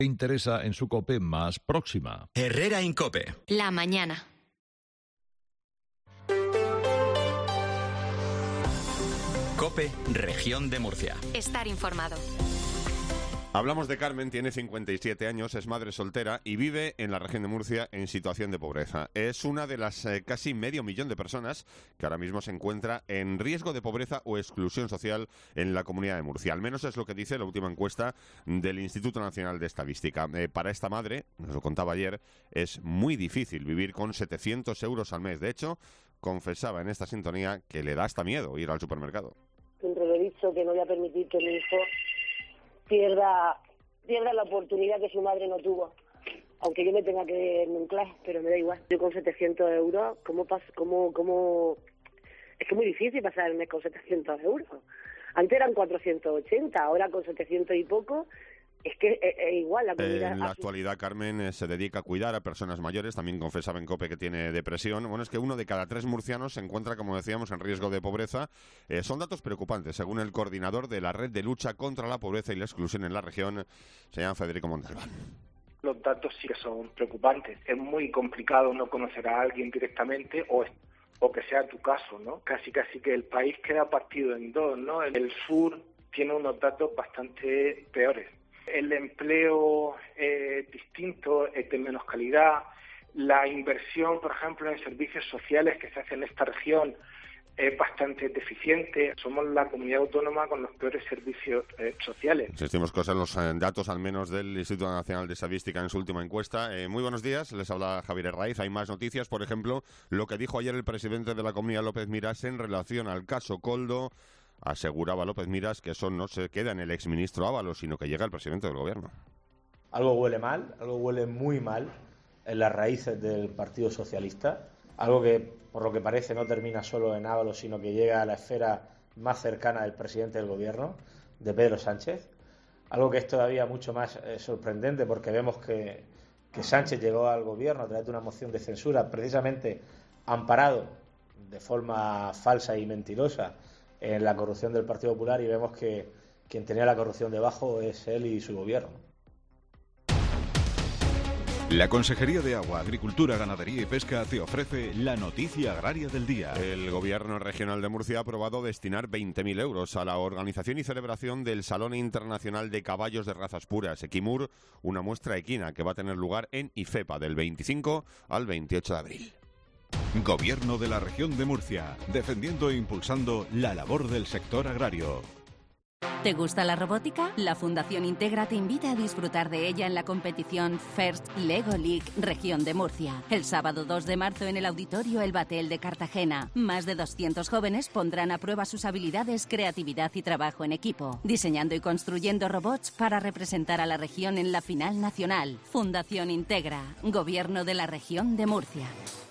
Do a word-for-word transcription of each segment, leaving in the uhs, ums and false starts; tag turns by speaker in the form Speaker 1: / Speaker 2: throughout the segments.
Speaker 1: interesa en su COPE más próxima.
Speaker 2: Herrera Incope.
Speaker 3: La mañana.
Speaker 2: COPE, Región de Murcia.
Speaker 3: Estar informado.
Speaker 4: Hablamos de Carmen, tiene cincuenta y siete años, es madre soltera y vive en la región de Murcia en situación de pobreza. Es una de las eh, casi medio millón de personas que ahora mismo se encuentra en riesgo de pobreza o exclusión social en la comunidad de Murcia. Al menos es lo que dice la última encuesta del Instituto Nacional de Estadística. Eh, para esta madre, nos lo contaba ayer, es muy difícil vivir con setecientos euros al mes. De hecho, confesaba en esta sintonía que le da hasta miedo ir al supermercado.
Speaker 5: Siempre lo he dicho, que no voy a permitir que mi hijo pierda pierda la oportunidad que su madre no tuvo, aunque yo me tenga que enclar, pero me da igual. Yo con setecientos euros, ¿cómo pas, cómo, cómo? Es que es muy difícil pasar el mes con setecientos euros. Antes eran cuatrocientos ochenta, ahora con setecientos y poco. Es que es, es igual la comida.
Speaker 4: En la actualidad, Carmen eh, se dedica a cuidar a personas mayores. También confesaba en COPE que tiene depresión. Bueno, es que uno de cada tres murcianos se encuentra, como decíamos, en riesgo de pobreza. Eh, son datos preocupantes, según el coordinador de la Red de Lucha contra la Pobreza y la Exclusión en la región, se llama Federico Montalbán.
Speaker 6: Los datos sí que son preocupantes. Es muy complicado no conocer a alguien directamente o o que sea tu caso, ¿no? Casi casi que el país queda partido en dos, ¿no? El sur tiene unos datos bastante peores. El empleo eh, distinto, es de menos calidad. La inversión, por ejemplo, en servicios sociales que se hace en esta región es bastante deficiente. Somos la comunidad autónoma con los peores servicios eh, sociales.
Speaker 4: Insistimos cosas en los eh, datos, al menos del Instituto Nacional de Estadística en su última encuesta. Eh, muy buenos días, les habla Javier Herraiz. Hay más noticias, por ejemplo, lo que dijo ayer el presidente de la Comunidad, López Miras, en relación al caso Koldo. Aseguraba López Miras que eso no se queda en el exministro Ábalos, sino que llega el presidente del gobierno.
Speaker 7: Algo huele mal, algo huele muy mal en las raíces del Partido Socialista, algo que, por lo que parece, no termina solo en Ábalos, sino que llega a la esfera más cercana del presidente del gobierno, de Pedro Sánchez, algo que es todavía mucho más eh, sorprendente, porque vemos que, que Sánchez llegó al gobierno a través de una moción de censura, precisamente amparado de forma falsa y mentirosa en la corrupción del Partido Popular, y vemos que quien tenía la corrupción debajo es él y su gobierno.
Speaker 8: La Consejería de Agua, Agricultura, Ganadería y Pesca te ofrece la noticia agraria del día.
Speaker 4: El Gobierno Regional de Murcia ha aprobado destinar veinte mil euros a la organización y celebración del Salón Internacional de Caballos de Razas Puras, Equimur, una muestra equina que va a tener lugar en IFEPA del veinticinco al veintiocho de abril.
Speaker 8: Gobierno de la Región de Murcia, defendiendo e impulsando la labor del sector agrario.
Speaker 9: ¿Te gusta la robótica? La Fundación Integra te invita a disfrutar de ella en la competición First Lego League Región de Murcia. El sábado dos de marzo en el Auditorio El Batel de Cartagena. Más de doscientos jóvenes pondrán a prueba sus habilidades, creatividad y trabajo en equipo, diseñando y construyendo robots para representar a la región en la final nacional. Fundación Integra, Gobierno de la Región de Murcia.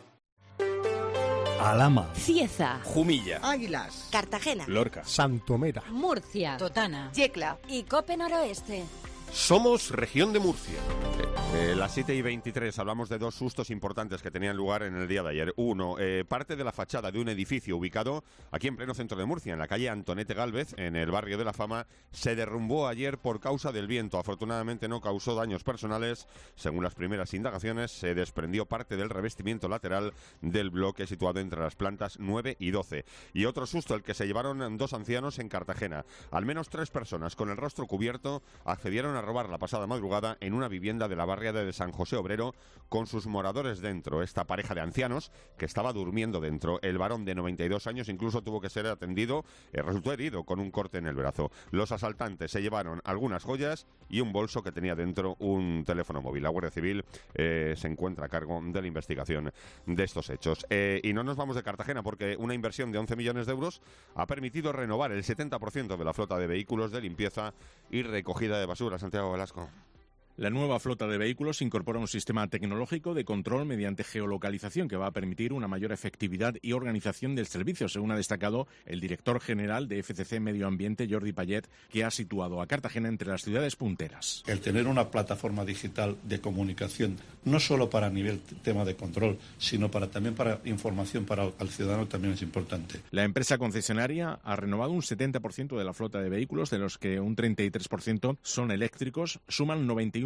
Speaker 10: Alhama,
Speaker 11: Cieza,
Speaker 10: Jumilla,
Speaker 11: Águilas, Cartagena,
Speaker 10: Lorca, Santomera,
Speaker 11: Murcia, Totana, Yecla y Cope Noroeste.
Speaker 10: Somos Región de Murcia.
Speaker 4: Eh, las siete y veintitrés, hablamos de dos sustos importantes que tenían lugar en el día de ayer. Uno, eh, parte de la fachada de un edificio ubicado aquí en pleno centro de Murcia, en la calle Antonete Gálvez, en el barrio de la Fama, se derrumbó ayer por causa del viento. Afortunadamente no causó daños personales. Según las primeras indagaciones, se desprendió parte del revestimiento lateral del bloque situado entre las plantas nueve y doce. Y otro susto, el que se llevaron dos ancianos en Cartagena. Al menos tres personas con el rostro cubierto accedieron a robar la pasada madrugada en una vivienda de la barriada de San José Obrero con sus moradores dentro. Esta pareja de ancianos que estaba durmiendo dentro. El varón de noventa y dos años incluso tuvo que ser atendido, eh, resultó herido con un corte en el brazo. Los asaltantes se llevaron algunas joyas y un bolso que tenía dentro un teléfono móvil. La Guardia Civil eh, se encuentra a cargo de la investigación de estos hechos. Eh, y no nos vamos de Cartagena porque una inversión de once millones de euros ha permitido renovar el setenta por ciento de la flota de vehículos de limpieza y recogida de basura. Santiago Velasco.
Speaker 12: La nueva flota de vehículos incorpora un sistema tecnológico de control mediante geolocalización que va a permitir una mayor efectividad y organización del servicio, según ha destacado el director general de F C C Medio Ambiente, Jordi Payet, que ha situado a Cartagena entre las ciudades punteras.
Speaker 13: El tener una plataforma digital de comunicación, no solo para nivel tema de control, sino para también para información para el ciudadano también es importante.
Speaker 12: La empresa concesionaria ha renovado un setenta por ciento de la flota de vehículos, de los que un treinta y tres por ciento son eléctricos, suman noventa y un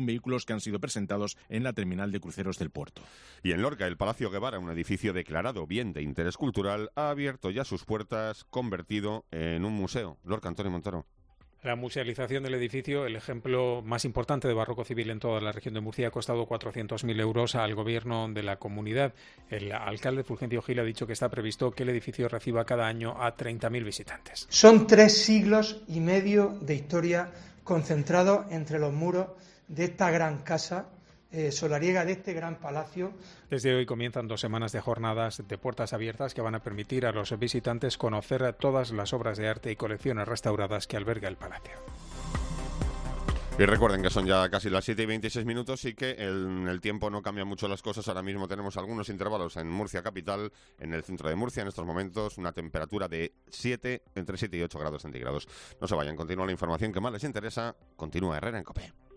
Speaker 12: un vehículos que han sido presentados en la terminal de cruceros del puerto.
Speaker 4: Y en Lorca, el Palacio Guevara, un edificio declarado bien de interés cultural, ha abierto ya sus puertas, convertido en un museo. Lorca, Antonio Montoro.
Speaker 14: La musealización del edificio, el ejemplo más importante de barroco civil en toda la región de Murcia, ha costado cuatrocientos mil euros al gobierno de la comunidad. El alcalde Fulgencio Gil ha dicho que está previsto que el edificio reciba cada año a treinta mil visitantes.
Speaker 15: Son tres siglos y medio de historia concentrados entre los muros de esta gran casa eh, solariega, de este gran palacio.
Speaker 14: Desde hoy comienzan dos semanas de jornadas de puertas abiertas que van a permitir a los visitantes conocer todas las obras de arte y colecciones restauradas que alberga el palacio.
Speaker 4: Y recuerden que son ya casi las siete y veintiséis minutos y que en el tiempo no cambian mucho las cosas. Ahora mismo tenemos algunos intervalos en Murcia capital, en el centro de Murcia en estos momentos, una temperatura de siete, entre siete y ocho grados centígrados. No se vayan, continúa la información que más les interesa. Continúa Herrera en COPE.